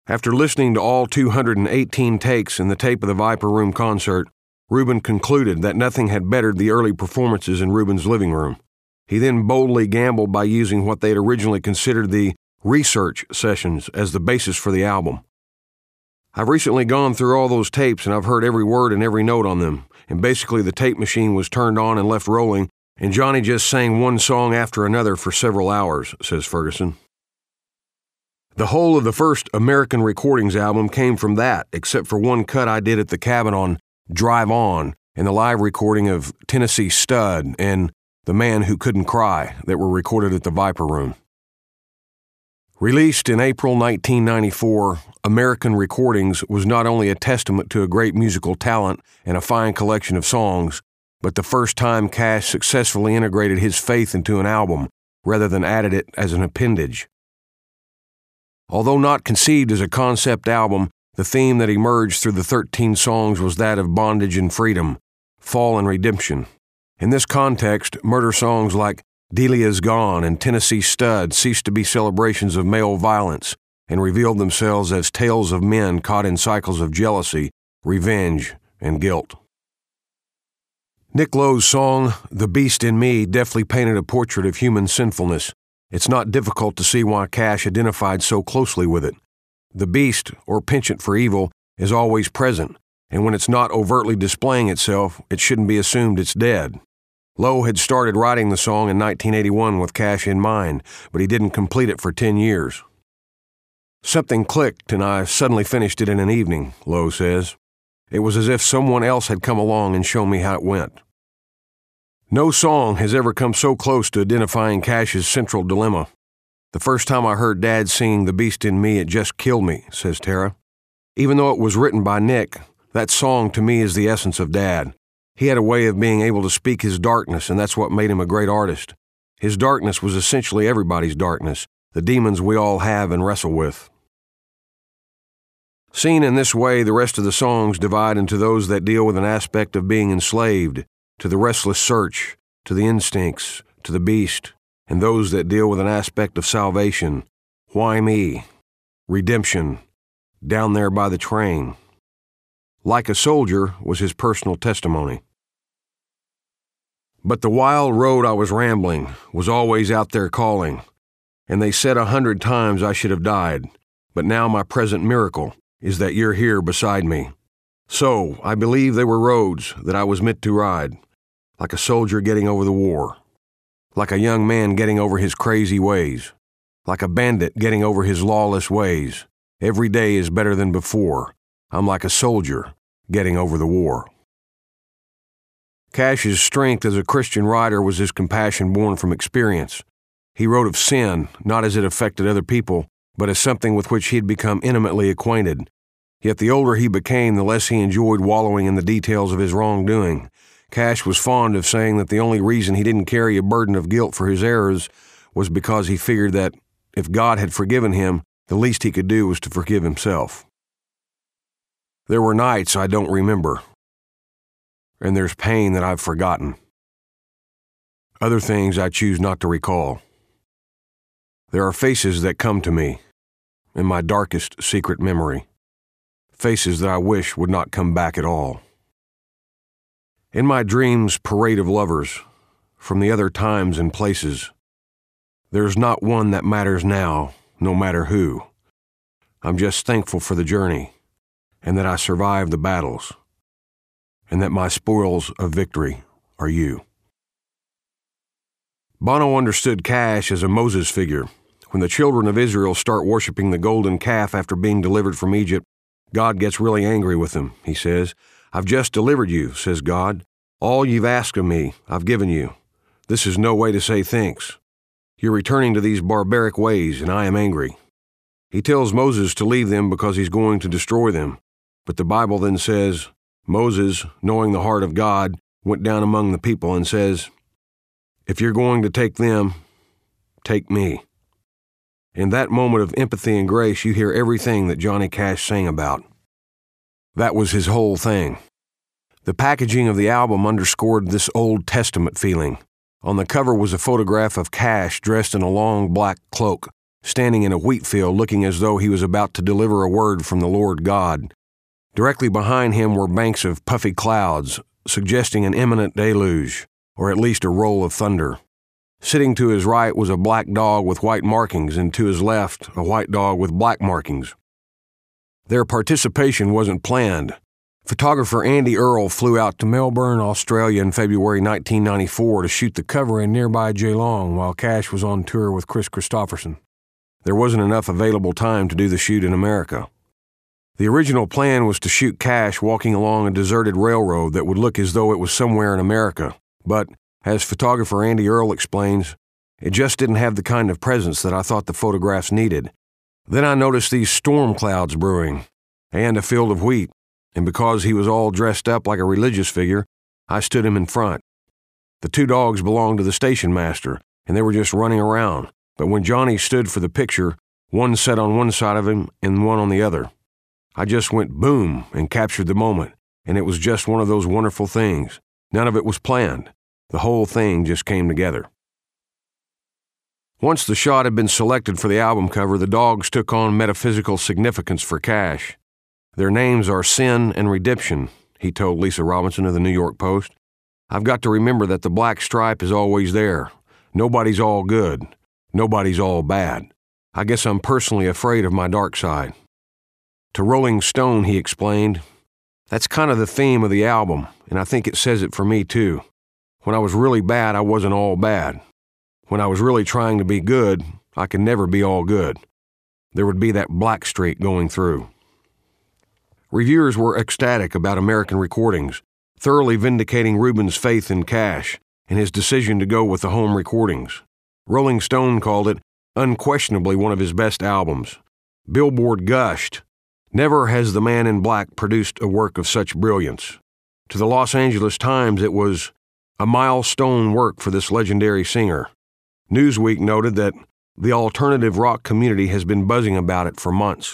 After listening to all 218 takes in the tape of the Viper Room concert, Rubin concluded that nothing had bettered the early performances in Rubin's living room. He then boldly gambled by using what they had originally considered the research sessions as the basis for the album. I've recently gone through all those tapes and I've heard every word and every note on them, and basically the tape machine was turned on and left rolling, and Johnny just sang one song after another for several hours, says Ferguson. The whole of the first American Recordings album came from that, except for one cut I did at the cabin on Drive On and the live recording of Tennessee Stud and The Man Who Couldn't Cry that were recorded at the Viper Room. Released in April 1994, American Recordings was not only a testament to a great musical talent and a fine collection of songs, but the first time Cash successfully integrated his faith into an album rather than added it as an appendage. Although not conceived as a concept album, the theme that emerged through the 13 songs was that of bondage and freedom, fall and redemption. In this context, murder songs like Delia's Gone and Tennessee Stud ceased to be celebrations of male violence and revealed themselves as tales of men caught in cycles of jealousy, revenge, and guilt. Nick Lowe's song, The Beast in Me, deftly painted a portrait of human sinfulness. It's not difficult to see why Cash identified so closely with it. The beast, or penchant for evil, is always present, and when it's not overtly displaying itself, it shouldn't be assumed it's dead. Lowe had started writing the song in 1981 with Cash in mind, but he didn't complete it for 10 years. Something clicked and I suddenly finished it in an evening, Lowe says. It was as if someone else had come along and shown me how it went. No song has ever come so close to identifying Cash's central dilemma. The first time I heard Dad singing The Beast in Me, it just killed me, says Tara. Even though it was written by Nick, that song to me is the essence of Dad. He had a way of being able to speak his darkness, and that's what made him a great artist. His darkness was essentially everybody's darkness, the demons we all have and wrestle with. Seen in this way, the rest of the songs divide into those that deal with an aspect of being enslaved, to the restless search, to the instincts, to the beast, and those that deal with an aspect of salvation, why me, redemption, down there by the train. Like a Soldier was his personal testimony. But the wild road I was rambling was always out there calling, and they said 100 times I should have died, but now my present miracle is that you're here beside me. So, I believe they were roads that I was meant to ride, like a soldier getting over the war, like a young man getting over his crazy ways, like a bandit getting over his lawless ways. Every day is better than before. I'm like a soldier getting over the war. Cash's strength as a Christian writer was his compassion born from experience. He wrote of sin, not as it affected other people, but as something with which he had become intimately acquainted. Yet the older he became, the less he enjoyed wallowing in the details of his wrongdoing. Cash was fond of saying that the only reason he didn't carry a burden of guilt for his errors was because he figured that if God had forgiven him, the least he could do was to forgive himself. There were nights I don't remember, and there's pain that I've forgotten. Other things I choose not to recall. There are faces that come to me in my darkest secret memory, faces that I wish would not come back at all. In my dreams' parade of lovers, from the other times and places, there's not one that matters now, no matter who. I'm just thankful for the journey, and that I survived the battles, and that my spoils of victory are you. Bono understood Cash as a Moses figure. When the children of Israel start worshiping the golden calf after being delivered from Egypt, God gets really angry with them, he says. I've just delivered you, says God. All you've asked of me, I've given you. This is no way to say thanks. You're returning to these barbaric ways, and I am angry. He tells Moses to leave them because he's going to destroy them. But the Bible then says, Moses, knowing the heart of God, went down among the people and says, if you're going to take them, take me. In that moment of empathy and grace, you hear everything that Johnny Cash sang about. That was his whole thing. The packaging of the album underscored this Old Testament feeling. On the cover was a photograph of Cash dressed in a long black cloak, standing in a wheat field looking as though he was about to deliver a word from the Lord God. Directly behind him were banks of puffy clouds, suggesting an imminent deluge, or at least a roll of thunder. Sitting to his right was a black dog with white markings, and to his left, a white dog with black markings. Their participation wasn't planned. Photographer Andy Earle flew out to Melbourne, Australia in February 1994 to shoot the cover in nearby Geelong while Cash was on tour with Chris Christopherson. There wasn't enough available time to do the shoot in America. The original plan was to shoot Cash walking along a deserted railroad that would look as though it was somewhere in America, but, as photographer Andy Earle explains, it just didn't have the kind of presence that I thought the photographs needed. Then I noticed these storm clouds brewing, and a field of wheat, and because he was all dressed up like a religious figure, I stood him in front. The two dogs belonged to the station master, and they were just running around, but when Johnny stood for the picture, one sat on one side of him and one on the other. I just went boom and captured the moment, and it was just one of those wonderful things. None of it was planned. The whole thing just came together. Once the shot had been selected for the album cover, the dogs took on metaphysical significance for Cash. Their names are Sin and Redemption, he told Lisa Robinson of the New York Post. I've got to remember that the black stripe is always there. Nobody's all good. Nobody's all bad. I guess I'm personally afraid of my dark side. To Rolling Stone, he explained, that's kind of the theme of the album, and I think it says it for me too. When I was really bad, I wasn't all bad. When I was really trying to be good, I could never be all good. There would be that black streak going through. Reviewers were ecstatic about American Recordings, thoroughly vindicating Rubin's faith in Cash and his decision to go with the home recordings. Rolling Stone called it unquestionably one of his best albums. Billboard gushed, never has the Man in Black produced a work of such brilliance. To the Los Angeles Times, it was a milestone work for this legendary singer. Newsweek noted that the alternative rock community has been buzzing about it for months.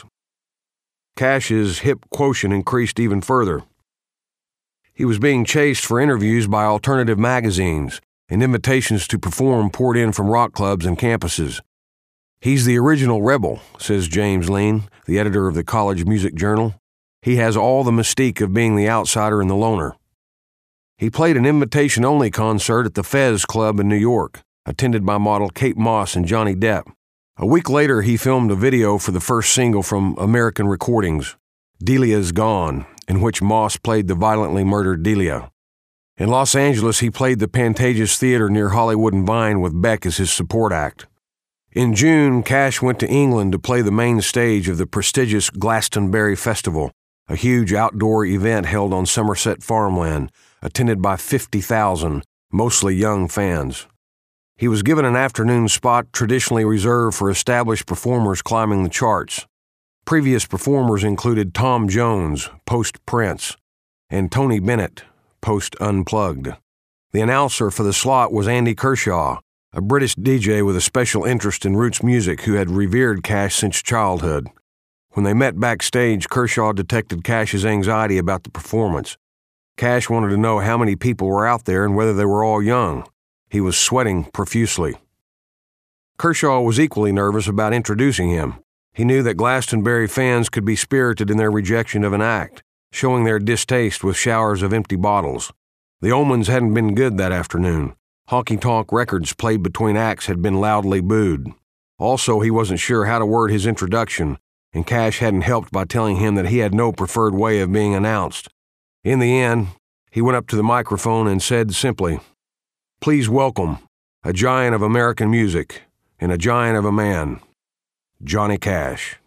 Cash's hip quotient increased even further. He was being chased for interviews by alternative magazines, and invitations to perform poured in from rock clubs and campuses. He's the original rebel, says James Lean, the editor of the College Music Journal. He has all the mystique of being the outsider and the loner. He played an invitation-only concert at the Fez Club in New York, attended by model Kate Moss and Johnny Depp. A week later, he filmed a video for the first single from American Recordings, Delia's Gone, in which Moss played the violently murdered Delia. In Los Angeles, he played the Pantages Theater near Hollywood and Vine with Beck as his support act. In June, Cash went to England to play the main stage of the prestigious Glastonbury Festival, a huge outdoor event held on Somerset farmland, attended by 50,000, mostly young fans. He was given an afternoon spot traditionally reserved for established performers climbing the charts. Previous performers included Tom Jones, post-Prince, and Tony Bennett, post-Unplugged. The announcer for the slot was Andy Kershaw, a British DJ with a special interest in roots music who had revered Cash since childhood. When they met backstage, Kershaw detected Cash's anxiety about the performance. Cash wanted to know how many people were out there and whether they were all young. He was sweating profusely. Kershaw was equally nervous about introducing him. He knew that Glastonbury fans could be spirited in their rejection of an act, showing their distaste with showers of empty bottles. The omens hadn't been good that afternoon. Honky-tonk records played between acts had been loudly booed. Also, he wasn't sure how to word his introduction, and Cash hadn't helped by telling him that he had no preferred way of being announced. In the end, he went up to the microphone and said simply, "Please welcome a giant of American music and a giant of a man, Johnny Cash."